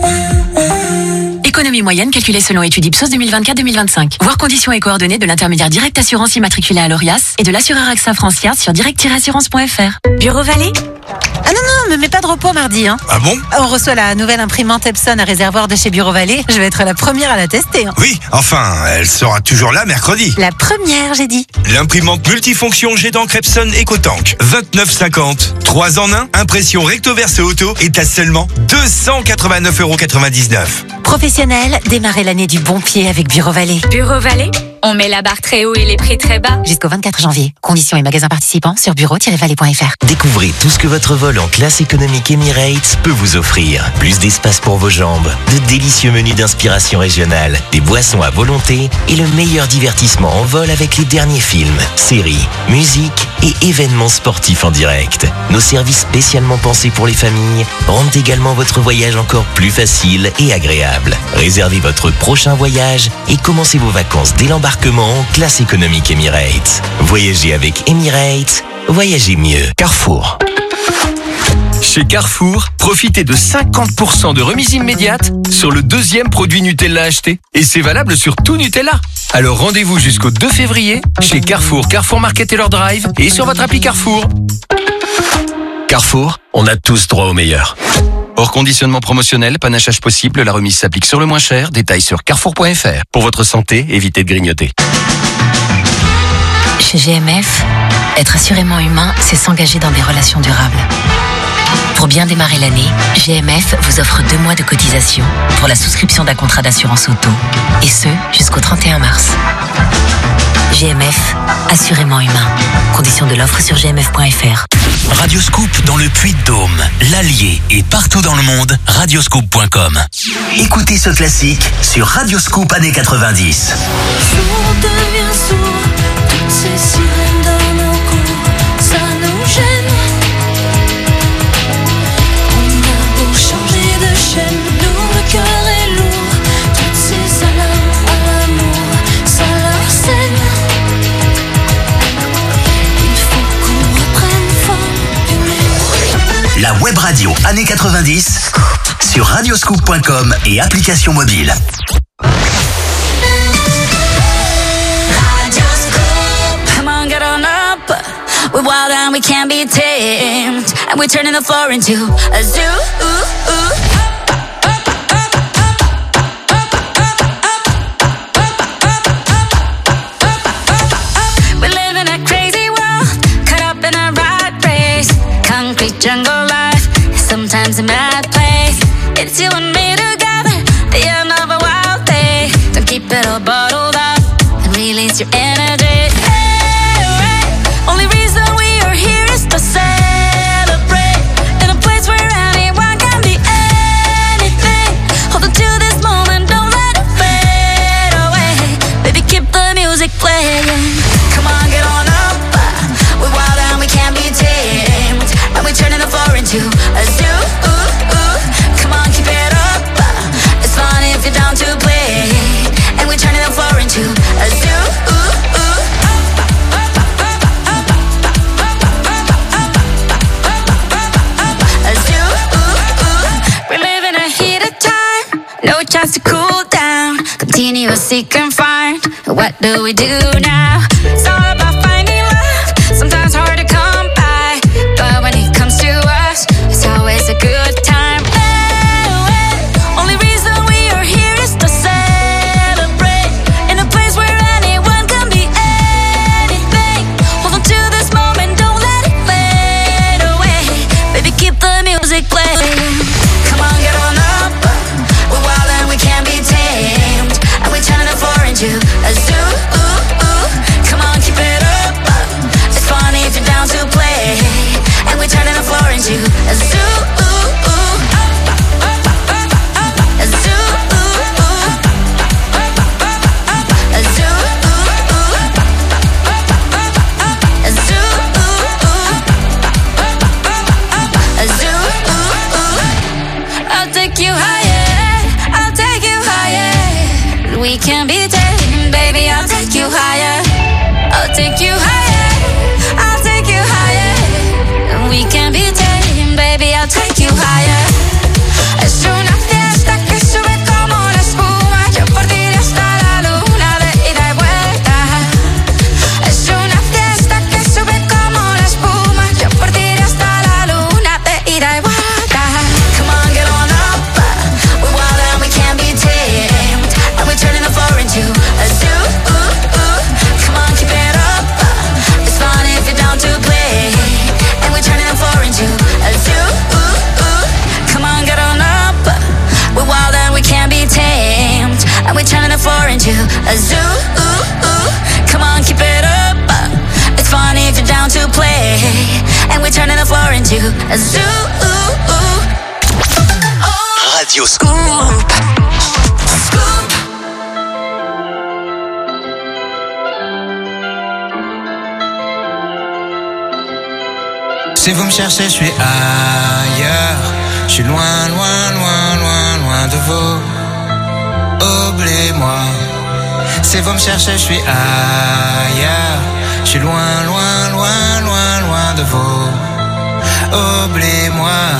Économie moyenne calculée selon étude Ipsos 2024-2025. Voir conditions et coordonnées de l'intermédiaire Direct Assurance immatriculé à l'ORIAS et de l'assureur AXA France sur direct-assurance.fr. Bureau Vallée? Ah non, me mets pas de repos mardi. Hein. Ah bon? On reçoit la nouvelle imprimante Epson à réservoir de chez Bureau Vallée. Je vais être la première à la tester. Hein. Oui, enfin, elle sera toujours là mercredi. La première, j'ai dit. L'imprimante multifonction jet d'encre Epson EcoTank. 29,50. 3 en 1, impression recto verso auto est à seulement 289,99 €. Professionnel, démarrez l'année du bon pied avec Bureau Vallée. Bureau Vallée, on met la barre très haut et les prix très bas. Jusqu'au 24 janvier. Conditions et magasins participants sur bureau-vallée.fr. Découvrez tout ce que votre vol en classe économique Emirates peut vous offrir. Plus d'espace pour vos jambes, de délicieux menus d'inspiration régionale, des boissons à volonté et le meilleur divertissement en vol avec les derniers films, séries, musique et événements sportifs en direct. Nos services spécialement pensés pour les familles rendent également votre voyage encore plus facile et agréable. Réservez votre prochain voyage et commencez vos vacances dès l'embarquement en classe économique Emirates. Voyagez avec Emirates, voyagez mieux. Carrefour. Chez Carrefour, profitez de 50% de remise immédiate sur le 2e produit Nutella acheté. Et c'est valable sur tout Nutella. Alors rendez-vous jusqu'au 2 février chez Carrefour, Carrefour Market Taylor Drive et sur votre appli Carrefour. Carrefour, on a tous droit au meilleur. Hors conditionnement promotionnel, panachage possible, la remise s'applique sur le moins cher. Détails sur carrefour.fr. Pour votre santé, évitez de grignoter. Chez GMF, être assurément humain, c'est s'engager dans des relations durables. Pour bien démarrer l'année, GMF vous offre 2 mois de cotisation pour la souscription d'un contrat d'assurance auto. Et ce, jusqu'au 31 mars. GMF, assurément humain. Conditions de l'offre sur gmf.fr. Radioscoop dans le Puy-de-Dôme, l'Allier et partout dans le monde, radioscoop.com. Écoutez ce classique sur Radioscoop années 90. On devient sourd, toutes ces sirènes dans nos cours, ça nous gêne. On a beau chanter. La web radio années 90 sur radioscoop.com et application mobile. Come on, get on up. We're wild and we can't be tamed. And we're turning the floor into a zoo. We live in a crazy world, caught up in a rat race. Concrete jungle life, sometimes a mad place. It's you and me together, the end of a wild day. Don't keep it all bottled up and release your energy. Only reason we are here is to celebrate in a place where anyone can be anything. Hold on to this moment, don't let it fade away. Baby, keep the music playing. Come on, get on up. We're wild and we can't be tamed. And we're turning the floor into a zoo. Come on, keep it up. It's fun if you're down to play. And we're turning the floor into a zoo. No chance to cool down. Continue to seek and find. What do we do now? It's all about finding love. Sometimes hard to come by, but when it comes to us, it's always a good time. Only reason we are here is to celebrate in a place where anyone can be anything. Hold on to this moment, don't let it fade away. Baby, keep the music playing. Come on, get on up. We're wild and we can't be tamed. And we're turning the floor into a zoo. Come on, keep it up. It's funny if you're down to play. And we're turning the floor into a zoo. A zoo. A zoo. A zoo. A zoo. I'll take you higher. I'll take you higher. We can be tamed, baby. I'll take you higher. I'll take you higher. I'll take you higher. We can be tamed, baby. I'll take you higher. Es una fiesta que sube como la espuma. Yo por ti iré hasta la luna de ida y vuelta. Es una fiesta que sube como la espuma. Yo por ti iré hasta la luna de ida y vuelta. Come on, get on up. We're wild and we can't be tamed. And we're turning the floor into a zoo. Come on, keep it up. It's fun if you're down to play. And we're turning the floor into a zoo. Come on, get on up. We're wild and we can't be tamed. And we're turning the floor into a zoo. Come on, keep it up. It's fun if you're down to play. And we're turning the floor into a zoo. Radio Scoop. Si vous me cherchez, je suis ailleurs. Je suis loin, loin, loin, loin, loin de vous. Oubliez-moi. Si vous me cherchez, je suis ailleurs. Je suis loin, loin, loin, loin, loin de vous. Oubliez-moi.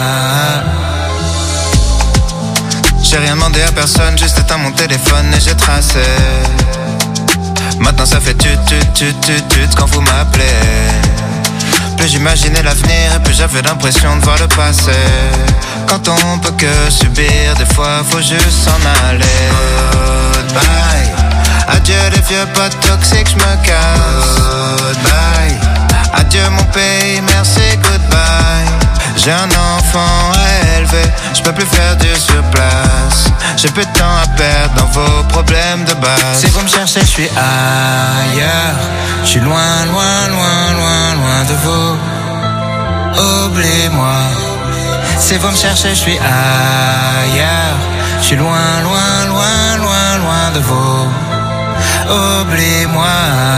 J'ai rien demandé à personne, juste éteint mon téléphone et j'ai tracé. Maintenant ça fait tut quand vous m'appelez. Plus j'imaginais l'avenir et plus j'avais l'impression de voir le passé. Quand on peut que subir, des fois faut juste s'en aller. Goodbye. Adieu les vieux potes toxiques, j'me casse. Goodbye. Adieu mon pays, merci, goodbye. J'ai un enfant à élever, j'peux plus faire du surplace. J'ai peu de temps à perdre dans vos problèmes de base. Si vous me cherchez, je suis ailleurs. Je suis loin, loin, loin, loin, loin de vous. Oubliez-moi. Si vous me cherchez, je suis ailleurs. Je suis loin, loin, loin, loin, loin de vous. Oubliez-moi.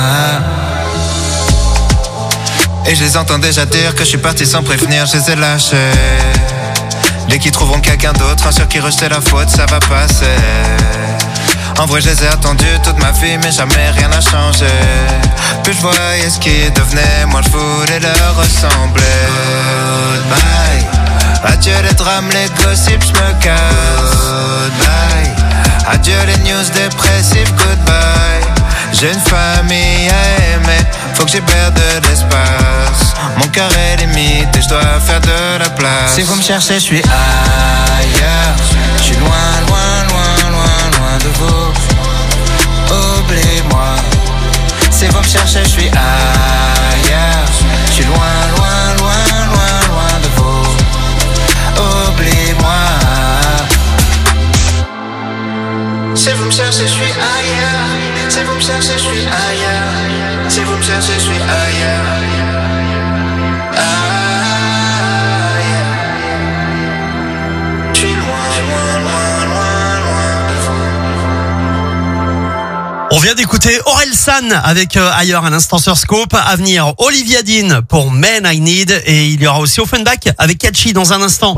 Et je les entends déjà dire que je suis parti sans prévenir, je les ai lâchés. Dès qu'ils trouveront quelqu'un d'autre, un sur qui rejeter la faute, ça va passer. En vrai, je les ai attendus toute ma vie, mais jamais rien n'a changé. Plus je voyais ce qu'ils devenaient, moi je voulais leur ressembler. Goodbye. drames, les gossips, j'me casse. Goodbye. Adieu les news dépressives, goodbye. J'ai une famille à aimer, faut que j'y perde de l'espace. Mon cœur est limite et je dois faire de la place. Si vous me cherchez, je suis ailleurs. Je suis loin, loin, loin, loin, loin de vous. Oublie-moi. Si vous me cherchez, je suis ailleurs. Je suis loin, loin, loin, loin, loin de vous. Oublie-moi. Si vous me cherchez, je suis ailleurs. Si vous me cherchez, je suis ailleurs. Si vous me cherchez, je suis ailleurs. Je suis loin, loin, loin, loin, loin de vous. On vient d'écouter Orelsan avec Ailleurs à l'instant sur Scope. À venir, Olivia Dean pour Men I Need. Et il y aura aussi Offenbach avec Catchy dans un instant.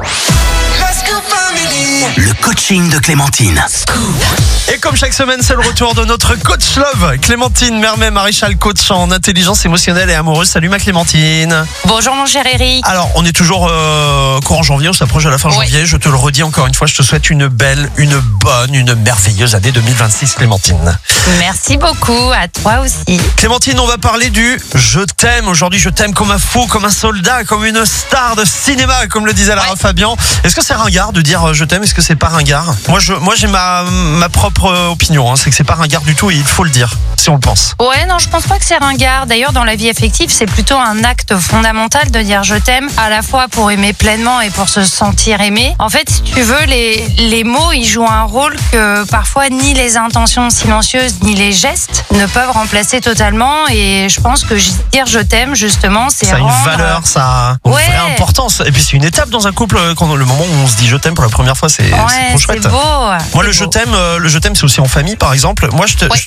Le coaching de Clémentine. Et comme chaque semaine, c'est le retour de notre coach love, Clémentine Mermet, maréchal coach en intelligence émotionnelle et amoureuse. Salut ma Clémentine. Bonjour mon cher Eric. Alors, on est toujours courant janvier, on s'approche de la fin janvier. Je te le redis encore une fois, je te souhaite une belle, une bonne, une merveilleuse année 2026, Clémentine. Merci beaucoup, à toi aussi. Clémentine, on va parler du je t'aime. Aujourd'hui, je t'aime comme un fou, comme un soldat, comme une star de cinéma, comme le disait Lara Fabian. Est-ce que c'est ringard de dire je t'aime? Est-ce que c'est pas ringard? Moi, j'ai ma propre opinion, hein. C'est que c'est pas ringard du tout et il faut le dire, si on le pense. Ouais, non, je pense pas que c'est ringard. D'ailleurs, dans la vie affective, c'est plutôt un acte fondamental de dire je t'aime, à la fois pour aimer pleinement et pour se sentir aimé. En fait, si tu veux, les mots, ils jouent un rôle que parfois ni les intentions silencieuses ni les gestes ne peuvent remplacer totalement. Et je pense que dire je t'aime, justement, c'est ça a une valeur, ça a une vraie importance. Et puis c'est une étape dans un couple, quand le moment où on se dit je t'aime pour la première fois, c'est trop chouette. C'est beau. Moi, le je t'aime, c'est aussi en famille, par exemple. Moi,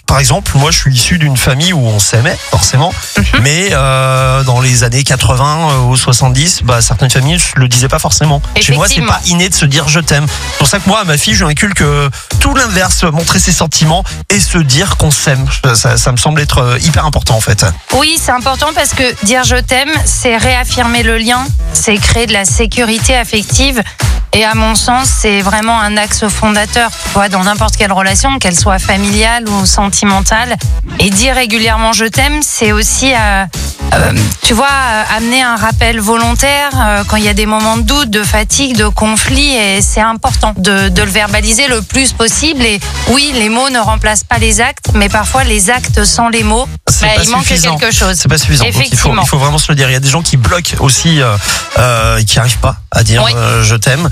je suis issu d'une famille où on s'aimait, forcément. Mais dans les années 80 ou 70, certaines familles ne le disaient pas forcément. Chez moi, c'est pas inné de se dire je t'aime. C'est pour ça que moi, à ma fille, je lui inculque tout l'inverse, montrer ses sentiments et se dire qu'on s'aime. Ça me semble être hyper important, en fait. Oui, c'est important parce que dire je t'aime, c'est réaffirmer le lien, c'est créer de la sécurité affective. Et à mon sens, c'est vraiment un axe fondateur, tu vois, dans n'importe quelle relation, qu'elle soit familiale ou sentimentale. Et dire régulièrement je t'aime, c'est aussi, tu vois, amener un rappel volontaire quand il y a des moments de doute, de fatigue, de conflit. Et c'est important de le verbaliser le plus possible. Et oui, les mots ne remplacent pas les actes, mais parfois les actes sans les mots, il manque quelque chose. C'est pas suffisant. Effectivement. Il faut vraiment se le dire. Il y a des gens qui bloquent aussi, qui n'arrivent pas à dire je t'aime.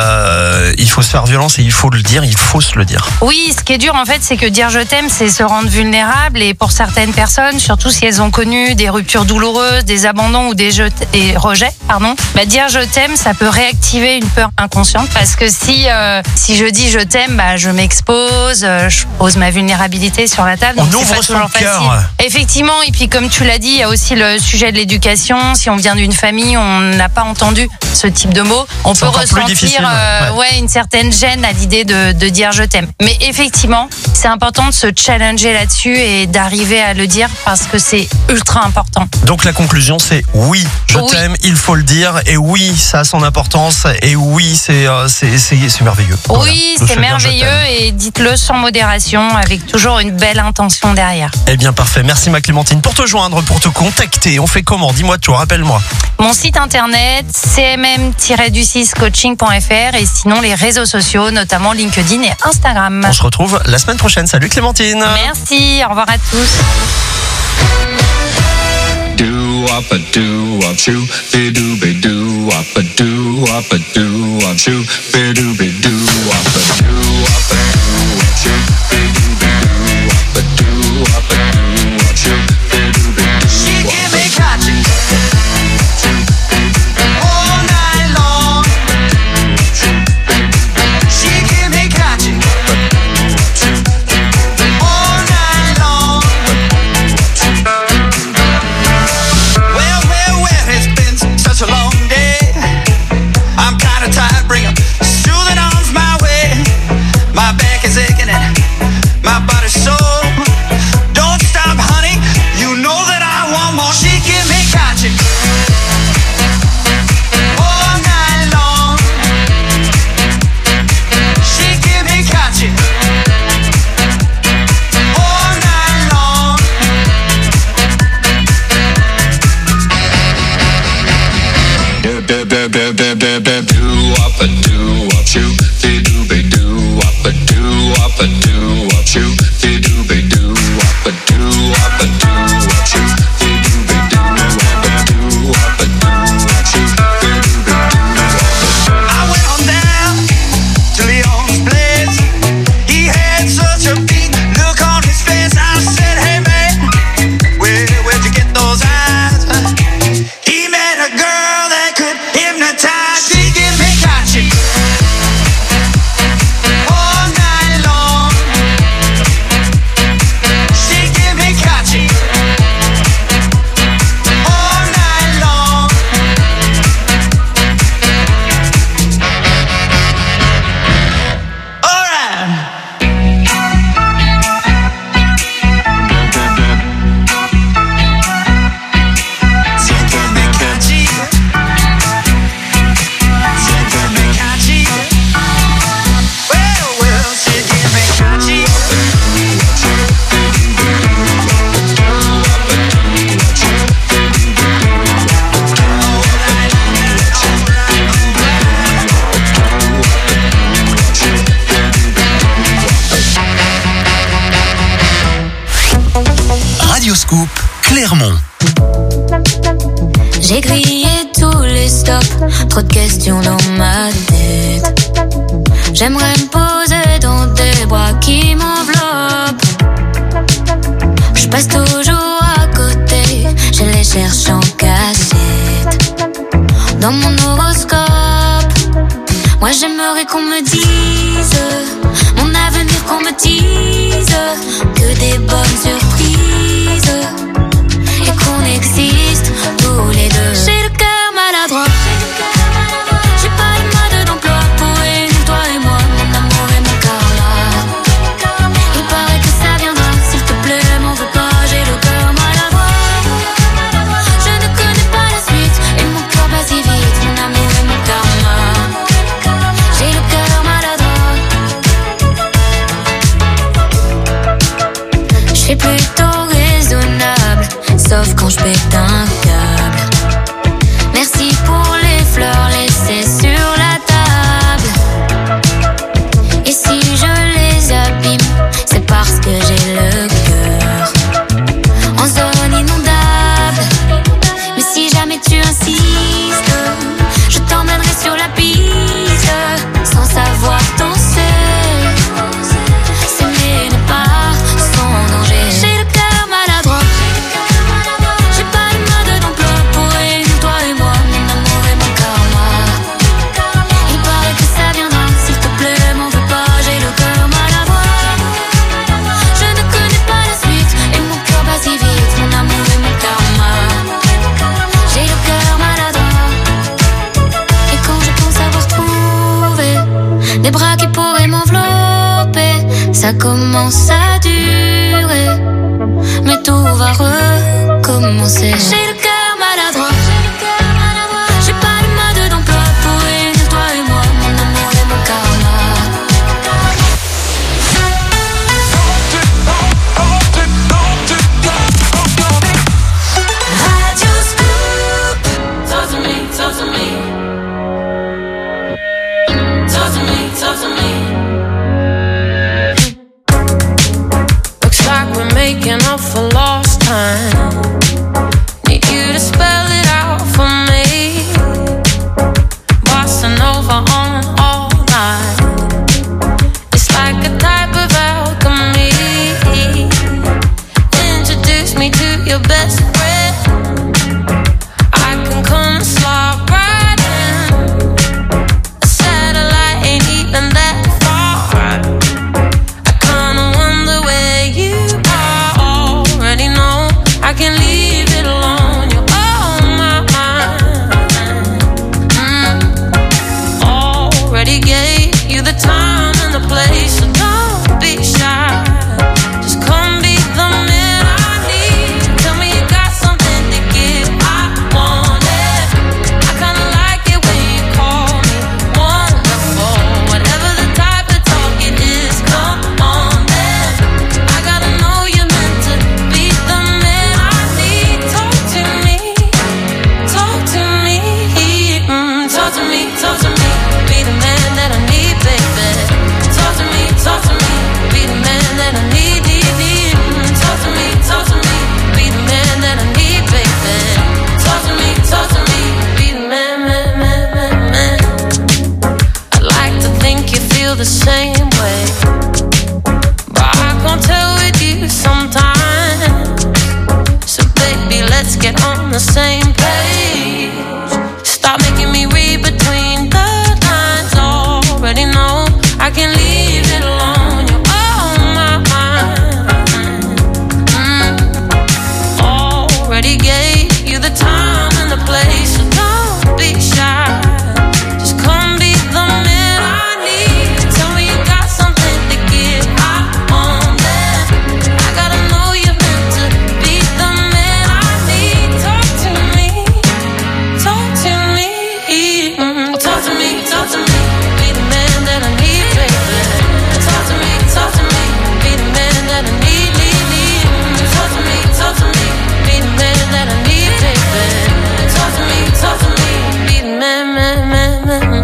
Il faut se faire violence et il faut le dire, il faut se le dire. Oui, ce qui est dur en fait, c'est que dire je t'aime, c'est se rendre vulnérable. Et pour certaines personnes, surtout si elles ont connu des ruptures douloureuses, des abandons ou des rejets, dire je t'aime, ça peut réactiver une peur inconsciente. Parce que si je dis je t'aime, je m'expose, je pose ma vulnérabilité sur la table. Donc on ouvre son cœur. Effectivement, et puis comme tu l'as dit, il y a aussi le sujet de l'éducation. Si on vient d'une famille, on n'a pas entendu ce type de mots, on peut ressentir une certaine gêne à l'idée de dire je t'aime. Mais effectivement, c'est important de se challenger là-dessus et d'arriver à le dire parce que c'est ultra important. Donc la conclusion, c'est oui, je t'aime, il faut le dire, et oui, ça a son importance, et oui, c'est merveilleux. Oui, c'est merveilleux, et dites-le sans modération, avec toujours une belle intention derrière. Eh bien, parfait. Merci ma Clémentine. Pour te joindre, pour te contacter, on fait comment? Dis-moi tout, rappelle-moi. Mon site internet, cmm-coaching.fr, et sinon les réseaux sociaux, notamment LinkedIn et Instagram. On se retrouve la semaine prochaine. Salut Clémentine. Merci, au revoir à tous. Bring 'em, soothing arms my way. My back is aching and Radioscoop, Clermont. J'ai grillé tous les stops, trop de questions dans ma tête. J'aimerais me poser dans des bras qui m'enveloppent. Je passe toujours à côté, je les cherche en cachette. Dans mon horoscope, moi j'aimerais qu'on me dise mon avenir, qu'on me dise que des bonnes surprises et qu'on existe tous les deux. J'ai le cœur maladroit, j'ai pas de mode d'emploi pour réunir toi et moi, mon amour et mon karma. Il paraît que ça viendra, s'il te plaît, m'en veux pas, j'ai le cœur maladroit. Je ne connais pas la suite et mon cœur bat si vite, mon amour et mon karma. J'ai le cœur maladroit. Je suis plutôt raisonnable, sauf quand je pète un câble. Merci pour les fleurs laissées sur la table. Et si je les abîme, c'est parce que j'ai le cœur en zone inondable. Mais si jamais tu insistes, je t'emmènerai sur la piste sans savoir danser. S'aimer n'est pas sans danger. J'ai le cœur maladroit, j'ai pas de mode d'emploi pour réunir toi et moi, mon amour et mon karma. Il paraît que ça viendra, s'il te plaît, m'en veux pas, j'ai le cœur maladroit. Je ne connais pas la suite et mon cœur bat si vite, mon amour et mon karma. J'ai le cœur maladroit. Et quand je pense avoir trouvé des bras qui pourraient m'envelopper, ça commence à durer, mais tout va recommencer. J'ai le cœur maladroit, j'ai pas de mode d'emploi pour réunir toi et moi, mon amour et mon karma. Radioscoop. Talk to me, talk to me. Talk to me, talk to me. Looks like we're making up for lost time. Need you to spell it out for me. Bossa Nova on all night. It's like a type of alchemy. Introduce me to your best friend. I can come slide right in. A satellite ain't even that far. I kinda wonder where you are. Already know I can leave it alone. You're on my mind. Already gave you the time and the place, so don't be shy. Just come be the man I need. Tell me you got something to give. I want it. I kinda like it when you call me wonderful. Whatever the type of talk it is, come on then. I gotta know you're meant to be the man I need. Talk to me, talk to me, talk talk to me, be the man that I need, baby. Talk to me, be the man that I need, need. Talk to me, be the man that I need, baby. Talk to me, be the man, man. I like to think you feel the same.